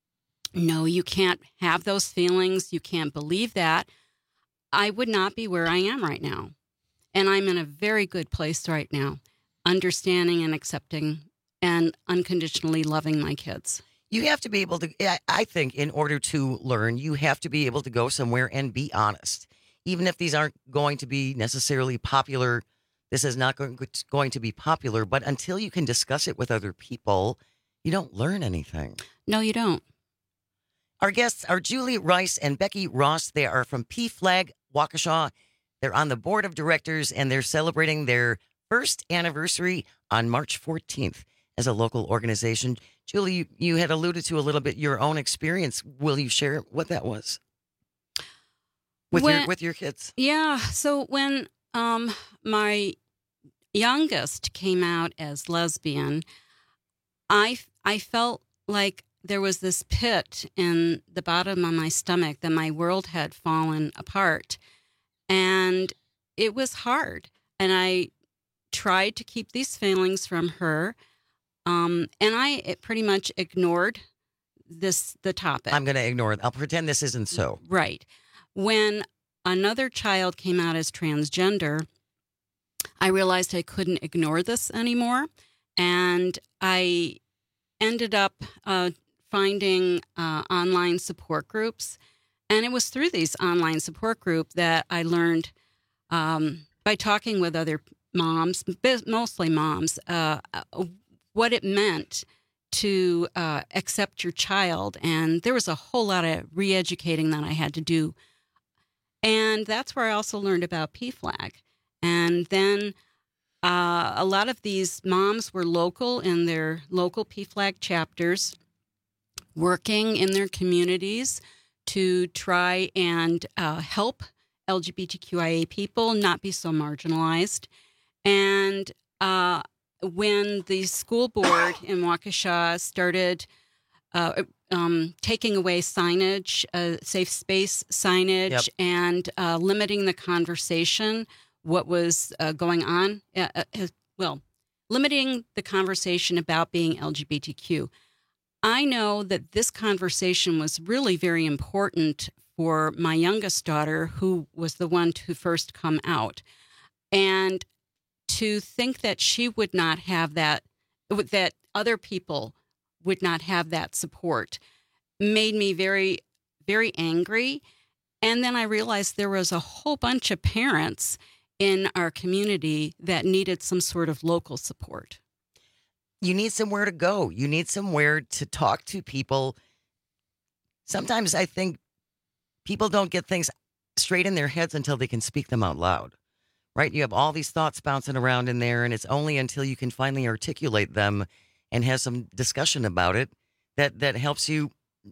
no, you can't have those feelings, you can't believe that, I would not be where I am right now. And I'm in a very good place right now, understanding and accepting and unconditionally loving my kids. You have to be able to, I think, in order to learn, you have to be able to go somewhere and be honest. Even if these aren't going to be necessarily popular, this is not going to be popular, but until you can discuss it with other people, you don't learn anything. No, you don't. Our guests are Julie Rice and Becky Rost. They are from PFLAG Waukesha. They're on the board of directors, and they're celebrating their first anniversary on March 14th as a local organization. Julie, you had alluded to a little bit your own experience. Will you share what that was with your kids? Yeah. So when my youngest came out as lesbian, I felt like there was this pit in the bottom of my stomach, that my world had fallen apart. And it was hard. And I tried to keep these feelings from her. And I pretty much ignored the topic. I'm going to ignore it. I'll pretend this isn't so. Right. When another child came out as transgender, I realized I couldn't ignore this anymore. And I ended up finding online support groups. And it was through these online support groups that I learned, by talking with other moms, mostly moms, what it meant to accept your child. And there was a whole lot of re-educating that I had to do. And that's where I also learned about PFLAG. And then a lot of these moms were local in their local PFLAG chapters, working in their communities to try and help LGBTQIA people not be so marginalized. And when the school board in Waukesha started taking away signage, safe space signage, and limiting the conversation, what was going on, limiting the conversation about being LGBTQ. I know that this conversation was really very important for my youngest daughter, who was the one to first come out. And to think that she would not have that other people would not have that support made me very, very angry. And then I realized there was a whole bunch of parents in our community that needed some sort of local support. You need somewhere to go. You need somewhere to talk to people. Sometimes I think people don't get things straight in their heads until they can speak them out loud, right? You have all these thoughts bouncing around in there, and it's only until you can finally articulate them and have some discussion about it that helps you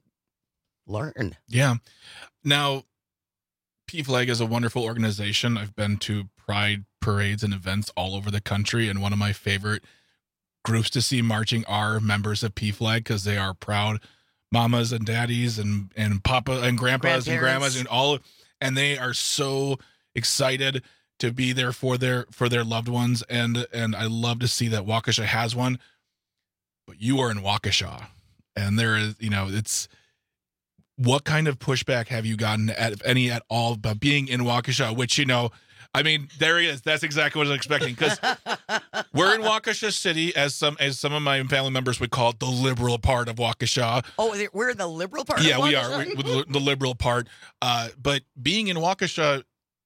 learn. Yeah. Now, PFLAG is a wonderful organization. I've been to pride parades and events all over the country, and one of my favorite groups to see marching are members of PFLAG, because they are proud mamas and daddies and papa and grandpas and grandmas and all, and they are so excited to be there for their loved ones, and I love to see that Waukesha has one. But you are in Waukesha, and there is, it's, what kind of pushback have you gotten, if any at all, about being in Waukesha? Which, I mean, there he is. That's exactly what I was expecting, because we're in Waukesha City, as some of my family members would call it, the liberal part of Waukesha. Oh, we're in the liberal part? Yeah, of we are. The liberal part. But being in Waukesha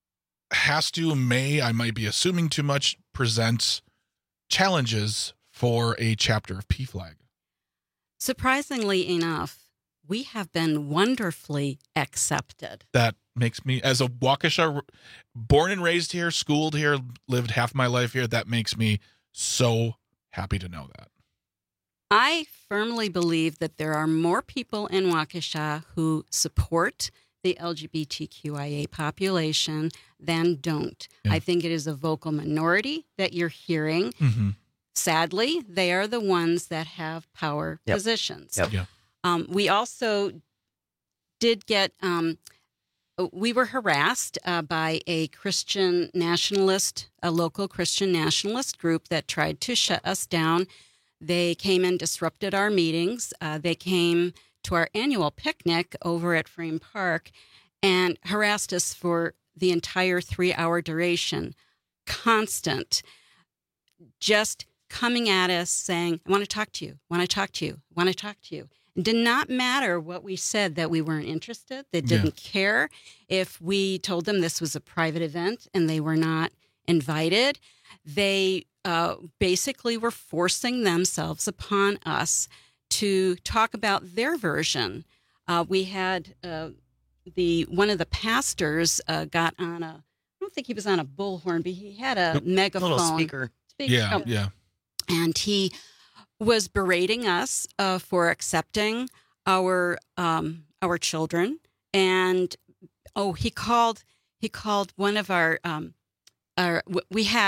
I might be assuming too much, presents challenges for a chapter of PFLAG. Surprisingly enough, we have been wonderfully accepted. That makes me, as a Waukesha, born and raised here, schooled here, lived half my life here, that makes me so happy to know that. I firmly believe that there are more people in Waukesha who support the LGBTQIA population than don't. Yeah. I think it is a vocal minority that you're hearing. Mm-hmm. Sadly, they are the ones that have power positions. Yep. Yeah. We also did get, we were harassed by a Christian nationalist, a local Christian nationalist group that tried to shut us down. They came and disrupted our meetings. They came to our annual picnic over at Frame Park and harassed us for the entire 3-hour duration. Constant. Just coming at us saying, I want to talk to you, want to talk to you, want to talk to you. It did not matter what we said, that we weren't interested. They didn't care if we told them this was a private event and they were not invited. They basically were forcing themselves upon us to talk about their version. We had one of the pastors got on I don't think he was on a bullhorn, but he had a megaphone. Little speaker. Yeah. And he was berating us for accepting our children, and he called one of our we had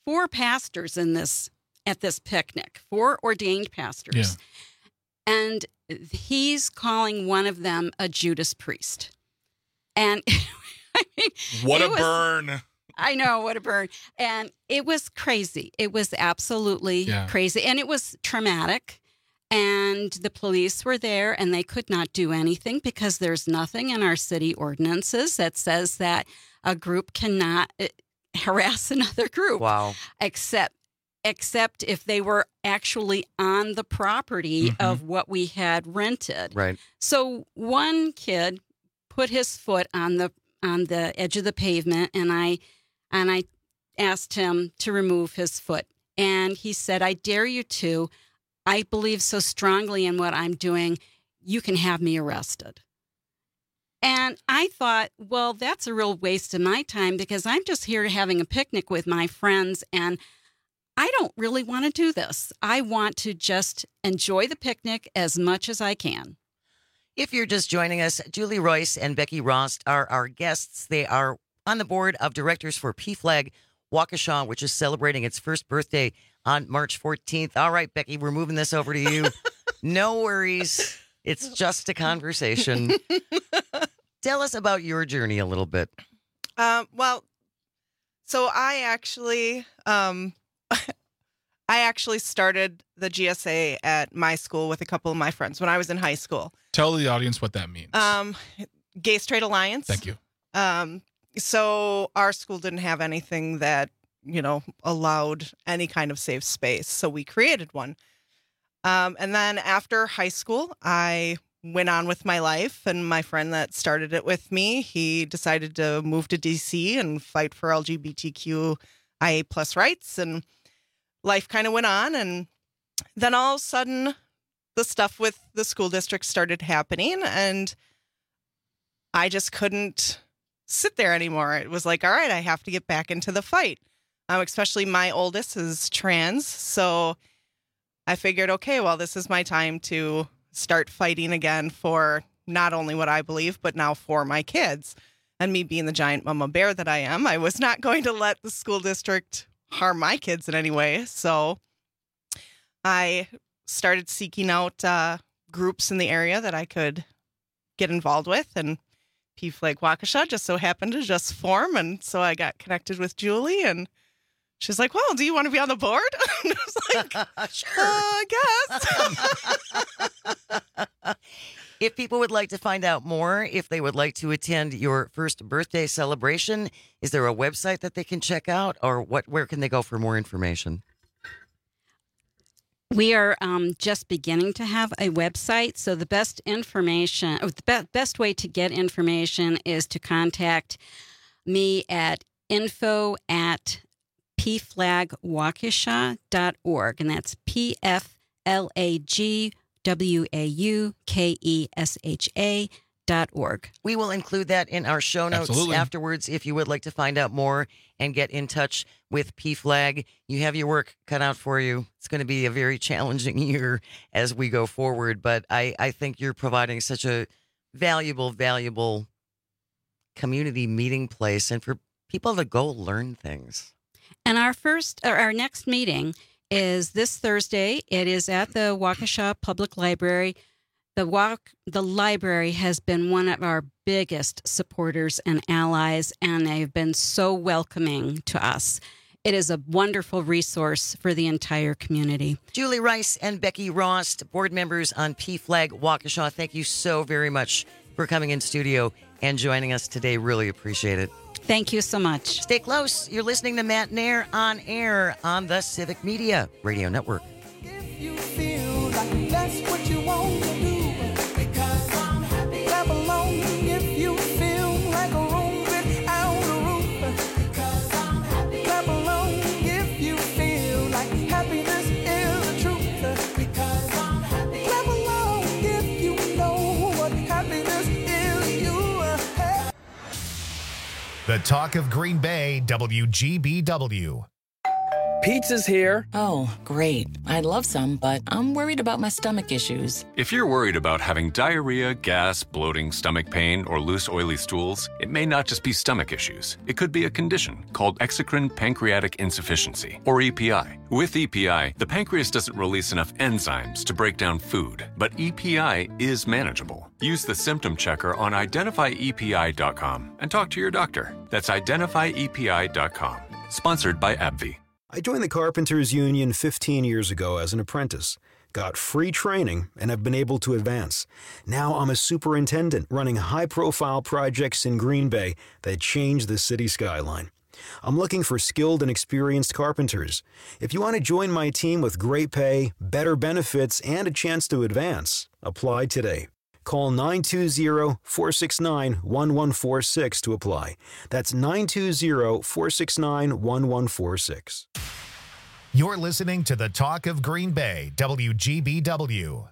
4 pastors at this picnic, 4 ordained pastors. Yeah. And he's calling one of them a Judas Priest. And I mean, what a burn. I know, what a burn. And it was crazy. It was absolutely crazy. And it was traumatic. And the police were there and they could not do anything because there's nothing in our city ordinances that says that a group cannot harass another group. Wow. Except if they were actually on the property of what we had rented. Right. So one kid put his foot on the edge of the pavement, and I asked him to remove his foot. And he said, "I dare you to. I believe so strongly in what I'm doing. You can have me arrested." And I thought, well, that's a real waste of my time because I'm just here having a picnic with my friends, and I don't really want to do this. I want to just enjoy the picnic as much as I can. If you're just joining us, Julie Royce and Becky Rost are our guests. They are on the board of directors for PFLAG Waukesha, which is celebrating its first birthday on March 14th. All right, Becky, we're moving this over to you. No worries. It's just a conversation. Tell us about your journey a little bit. Well, so I actually started the GSA at my school with a couple of my friends when I was in high school. Tell the audience what that means. Gay Straight Alliance. Thank you. So our school didn't have anything that, allowed any kind of safe space. So we created one. And then after high school, I went on with my life, and my friend that started it with me, he decided to move to DC and fight for LGBTQIA plus rights, and life kind of went on. And then all of a sudden, the stuff with the school district started happening, and I just couldn't sit there anymore. It was like, all right, I have to get back into the fight. Especially my oldest is trans, so I figured, okay, well, this is my time to start fighting again for not only what I believe, but now for my kids. And me being the giant mama bear that I am, I was not going to let the school district harm my kids in any way. So I started seeking out groups in the area that I could get involved with, and PFLAG Waukesha just so happened to just form. And so I got connected with Julie, and she's like, well, do you want to be on the board? And I was like, sure. I guess. If people would like to find out more, if they would like to attend your first birthday celebration, is there a website that they can check out, or where can they go for more information? We are just beginning to have a website, so the best information, or the best way to get information is to contact me at info@pflagwaukesha.org, and that's PFLAGWAUKESHA.org. We will include that in our show notes afterwards if you would like to find out more and get in touch with PFLAG. You have your work cut out for you. It's going to be a very challenging year as we go forward, but I think you're providing such a valuable community meeting place and for people to go learn things. And our next meeting is this Thursday. It is at the Waukesha Public Library. The library has been one of our biggest supporters and allies, and they've been so welcoming to us. It is a wonderful resource for the entire community. Julie Rice and Becky Rost, board members on PFLAG Waukesha, thank you so very much for coming in studio and joining us today. Really appreciate it. Thank you so much. Stay close. You're listening to Matt Nair on air on the Civic Media Radio Network. If you feel like that's what you want to do, because I'm happy. Clap along if you feel like a room without a roof, because I'm happy. Clap along if you feel like happiness is the truth, because I'm happy. Clap along if you know what happiness is. The Talk of Green Bay, WGBW. Pizza's here. Oh, great. I'd love some, but I'm worried about my stomach issues. If you're worried about having diarrhea, gas, bloating, stomach pain, or loose, oily stools, it may not just be stomach issues. It could be a condition called exocrine pancreatic insufficiency, or EPI. With EPI, the pancreas doesn't release enough enzymes to break down food, but EPI is manageable. Use the symptom checker on identifyepi.com and talk to your doctor. That's identifyepi.com. Sponsored by AbbVie. I joined the Carpenters Union 15 years ago as an apprentice, got free training, and have been able to advance. Now I'm a superintendent running high-profile projects in Green Bay that change the city skyline. I'm looking for skilled and experienced carpenters. If you want to join my team with great pay, better benefits, and a chance to advance, apply today. Call 920-469-1146 to apply. That's 920-469-1146. You're listening to the Talk of Green Bay, WGBW.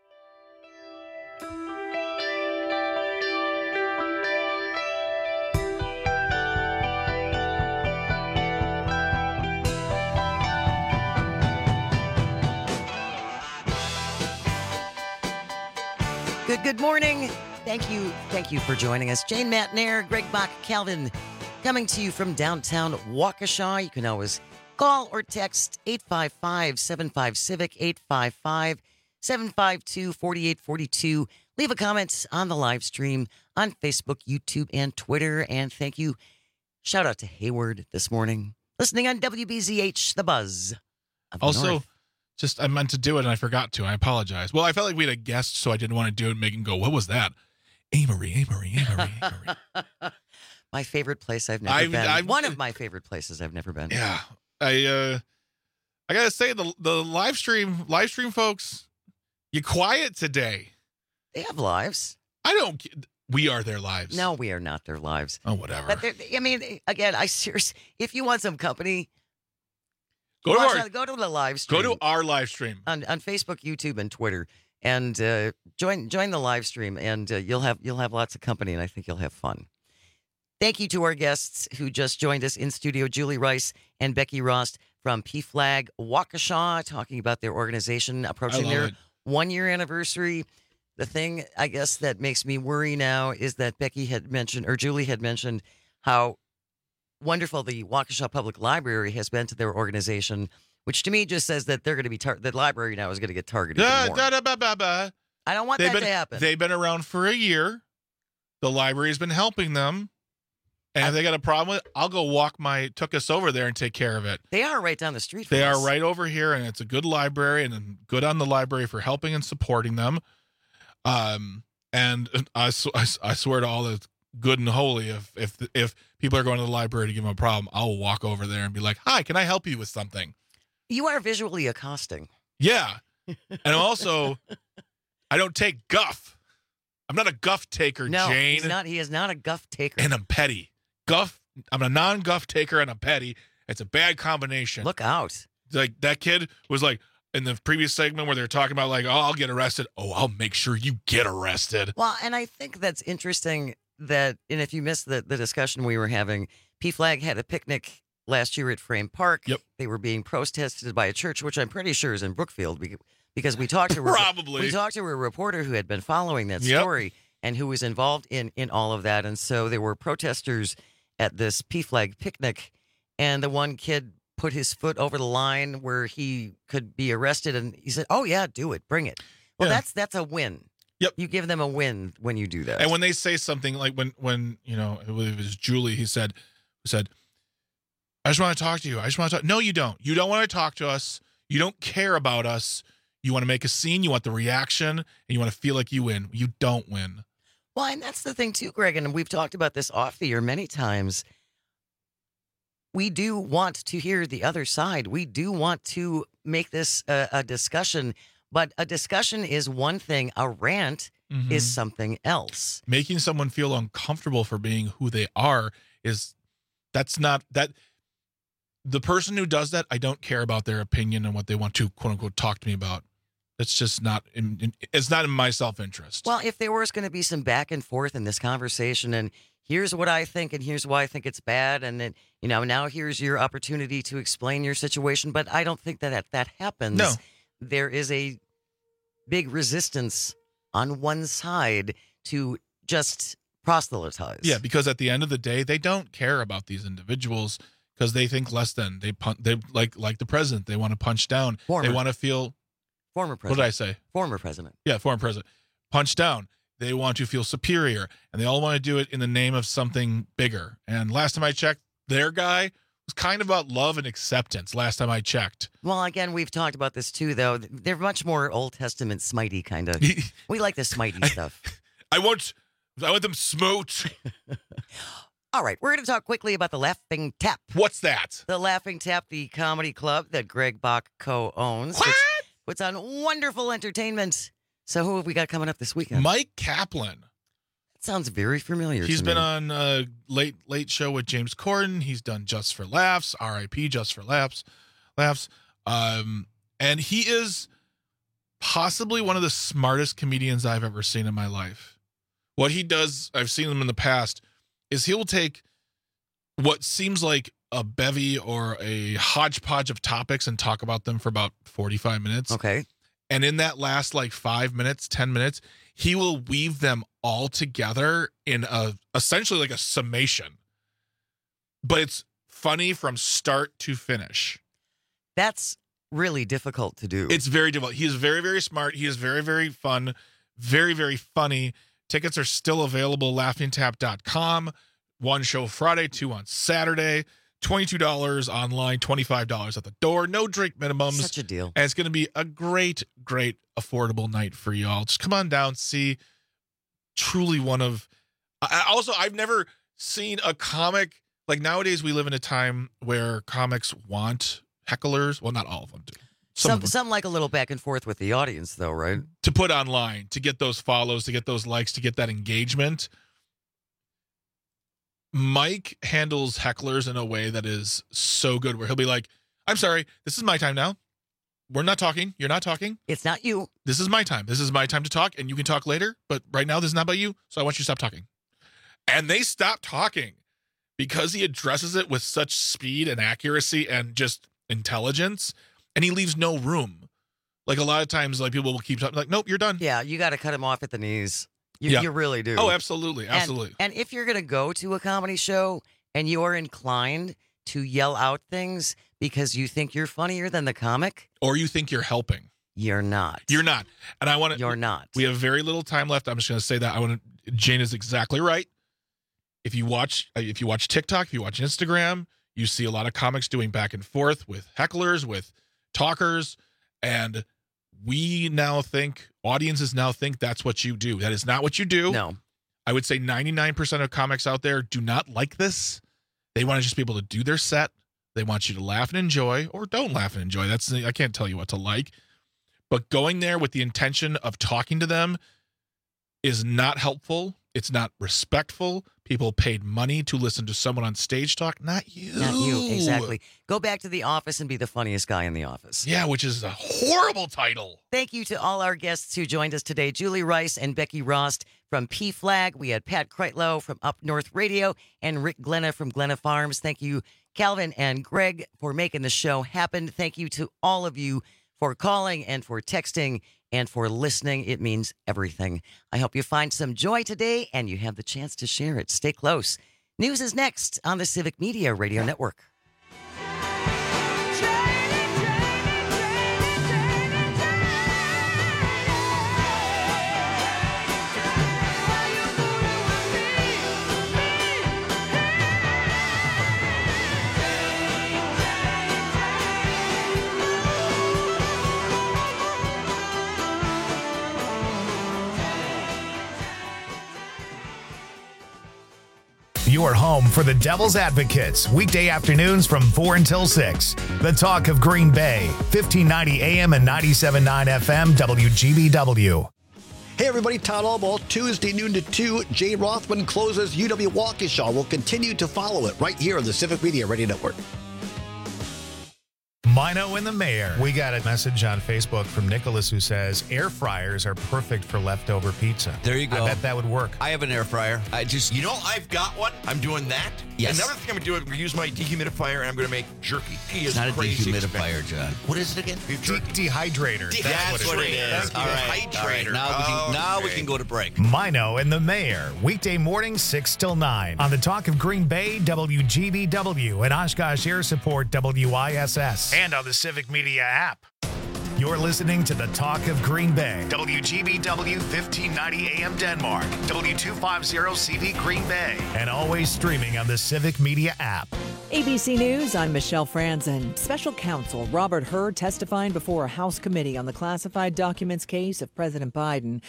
Good morning. Thank you for joining us. Jane Matnair, Greg Bach, Calvin, coming to you from downtown Waukesha. You can always call or text 855-75-CIVIC, 855-752-4842. Leave a comment on the live stream on Facebook, YouTube, and Twitter. And thank you. Shout out to Hayward this morning. Listening on WBZH, The Buzz of the Also, North. I meant to do it and I forgot to. I apologize. Well, I felt like we had a guest, so I didn't want to do it and make him go, what was that? Amory. My favorite place I've never been. One of my favorite places I've never been. Yeah. I gotta say, the live stream folks, you quiet today. They have lives. We are their lives. No, we are not their lives. Oh, whatever. But again, if you want some company, Go to the live stream. Go to our live stream on Facebook, YouTube, and Twitter, and join the live stream, and you'll have lots of company, and I think you'll have fun. Thank you to our guests who just joined us in studio, Julie Rice and Becky Rost from PFLAG Waukesha, talking about their organization approaching their 1-year anniversary. The thing, I guess, that makes me worry now is that Julie had mentioned how wonderful the Waukesha Public Library has been to their organization, which to me just says that they're going to be the library now is going to get targeted more. I don't want that to happen. They've been around for a year. The library has been helping them. And if they got a problem with it, I'll go took us over there and take care of it. They are right down the street from us. They are right over here, and it's a good library, and good on the library for helping and supporting them. And I swear to all the good and holy, if people are going to the library to give them a problem, I'll walk over there and be like, hi, can I help you with something? You are visually accosting. Yeah. And also, I don't take guff. I'm not a guff taker, no, Jane. He is not a guff taker. And I'm petty. I'm a non-guff taker and I'm petty. It's a bad combination. Look out. Like that kid was like, in the previous segment where they're talking about like, oh, I'll get arrested. Oh, I'll make sure you get arrested. Well, and I think that's interesting and if you missed the discussion we were having, PFLAG had a picnic last year at Frame Park. Yep. They were being protested by a church, which I'm pretty sure is in Brookfield because we talked to we talked to a reporter who had been following that story and who was involved in all of that. And so there were protesters at this PFLAG picnic, and the one kid put his foot over the line where he could be arrested, and he said, oh yeah, do it, bring it. Well, that's a win. Yep. You give them a win when you do that. And when they say something like when it was Julie, he said, I just want to talk to you. No, you don't. You don't want to talk to us. You don't care about us. You want to make a scene. You want the reaction, and you want to feel like you win. You don't win. Well, and that's the thing too, Greg, and we've talked about this off the air many times. We do want to hear the other side. We do want to make this a discussion, but a discussion is one thing. A rant is something else. Making someone feel uncomfortable for being who they are that's not that. The person who does that, I don't care about their opinion and what they want to, quote unquote, talk to me about. It's just not it's not in my self-interest. Well, if there was going to be some back and forth in this conversation, and here's what I think, and here's why I think it's bad, and then now here's your opportunity to explain your situation. But I don't think that happens. No, there is a big resistance on one side to just proselytize. Yeah, because at the end of the day, they don't care about these individuals because they think less than. They like the president. They want to punch down. They want to feel. Former president. What did I say? Former president. Yeah, former president. Punch down. They want to feel superior, and they all want to do it in the name of something bigger. And last time I checked, their guy was kind of about love and acceptance. Last time I checked. Well, again, we've talked about this too, though. They're much more Old Testament smitey kind of. We like the smitey stuff. I want them smote. All right, we're going to talk quickly about the Laughing Tap. What's that? The Laughing Tap, the comedy club that Greg Bach co-owns. What? Puts on wonderful entertainment. So who have we got coming up this weekend? Mike Kaplan. That sounds very familiar. He's to been me. on Late Show with James Corden. He's done Just for Laughs, R.I.P. Just for Laughs. And he is possibly one of the smartest comedians I've ever seen in my life. What he does, I've seen him in the past, is he'll take what seems like a bevy or a hodgepodge of topics and talk about them for about 45 minutes. Okay. And in that last 5 minutes, 10 minutes, he will weave them all together in essentially like a summation. But it's funny from start to finish. That's really difficult to do. It's very difficult. He is very, very smart. He is very, very fun, very, very funny. Tickets are still available, laughingtap.com. One show Friday, 2 on Saturday. $22 online, $25 at the door. No drink minimums. Such a deal. And it's going to be a great, great affordable night for y'all. Just come on down, see truly one of... I've never seen a comic... nowadays we live in a time where comics want hecklers. Well, not all of them do. Some like a little back and forth with the audience, though, right? To put online, to get those follows, to get those likes, to get that engagement. Mike handles hecklers in a way that is so good, where he'll be like, I'm sorry, this is my time now. We're not talking. You're not talking. It's not you. This is my time. This is my time to talk, and you can talk later. But right now, this is not about you, so I want you to stop talking. And they stop talking because he addresses it with such speed and accuracy and just intelligence, and he leaves no room. A lot of times, people will keep talking, nope, you're done. Yeah, you got to cut him off at the knees. You really do. Oh, absolutely. Absolutely. And if you're going to go to a comedy show and you're inclined to yell out things because you think you're funnier than the comic, or you think you're helping, you're not. You're not. And You're not. We have very little time left. I'm just going to say that. Jane is exactly right. If you watch TikTok, if you watch Instagram, you see a lot of comics doing back and forth with hecklers, with talkers, and audiences now think that's what you do. That is not what you do. No. I would say 99% of comics out there do not like this. They want to just be able to do their set. They want you to laugh and enjoy, or don't laugh and enjoy. I can't tell you what to like. But going there with the intention of talking to them is not helpful. It's not respectful. People paid money to listen to someone on stage talk, not you. Not you, exactly. Go back to the office and be the funniest guy in the office. Yeah, which is a horrible title. Thank you to all our guests who joined us today. Julie Rice and Becky Rost from PFLAG. We had Pat Kreitlow from Up North Radio and Rick Glenna from Glenna Farms. Thank you, Calvin and Greg, for making the show happen. Thank you to all of you for calling and for texting and for listening. It means everything. I hope you find some joy today and you have the chance to share it. Stay close. News is next on the Civic Media Radio Network. Your home for the Devil's Advocates, weekday afternoons from 4 until 6. The Talk of Green Bay, 1590 AM and 97.9 FM, WGBW. Hey everybody, Todd Allball, Tuesday noon to 2. Jay Rothman closes UW Waukesha. We'll continue to follow it right here on the Civic Media Radio Network. Mino and the Mayor. We got a message on Facebook from Nicholas who says air fryers are perfect for leftover pizza. There you go. I bet that would work. I have an air fryer. I've got one. I'm doing that. Yes. Another thing I'm going to do is use my dehumidifier, and I'm going to make jerky. It's not a dehumidifier, John. What is it again? Dehydrator. That's what it is. All right. Now we can go to break. Mino and the Mayor, weekday morning 6 till 9 on the Talk of Green Bay, WGBW, and Oshkosh Air Support, WISS, and on the Civic Media app. You're listening to the Talk of Green Bay, WGBW 1590 AM Denmark, W250 CV Green Bay, and always streaming on the Civic Media app. ABC News, I'm Michelle Franzen. Special counsel Robert Hur testifying before a House committee on the classified documents case of President Biden.